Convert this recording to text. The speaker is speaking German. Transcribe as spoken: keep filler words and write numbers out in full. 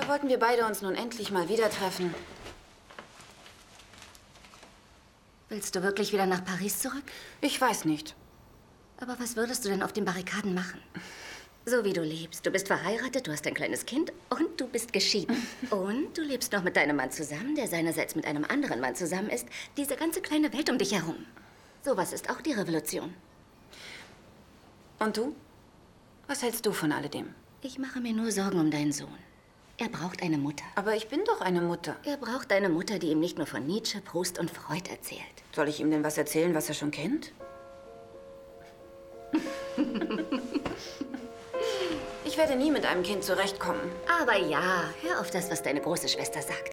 wollten wir beide uns nun endlich mal wieder treffen. Willst du wirklich wieder nach Paris zurück? Ich weiß nicht. Aber was würdest du denn auf den Barrikaden machen? So wie du lebst. Du bist verheiratet, du hast ein kleines Kind und du bist geschieden. Und du lebst noch mit deinem Mann zusammen, der seinerseits mit einem anderen Mann zusammen ist. Diese ganze kleine Welt um dich herum. Sowas ist auch die Revolution. Und du? Was hältst du von alledem? Ich mache mir nur Sorgen um deinen Sohn. Er braucht eine Mutter. Aber ich bin doch eine Mutter. Er braucht eine Mutter, die ihm nicht nur von Nietzsche, Proust und Freud erzählt. Soll ich ihm denn was erzählen, was er schon kennt? Ich werde nie mit einem Kind zurechtkommen. Aber ja, hör auf das, was deine große Schwester sagt.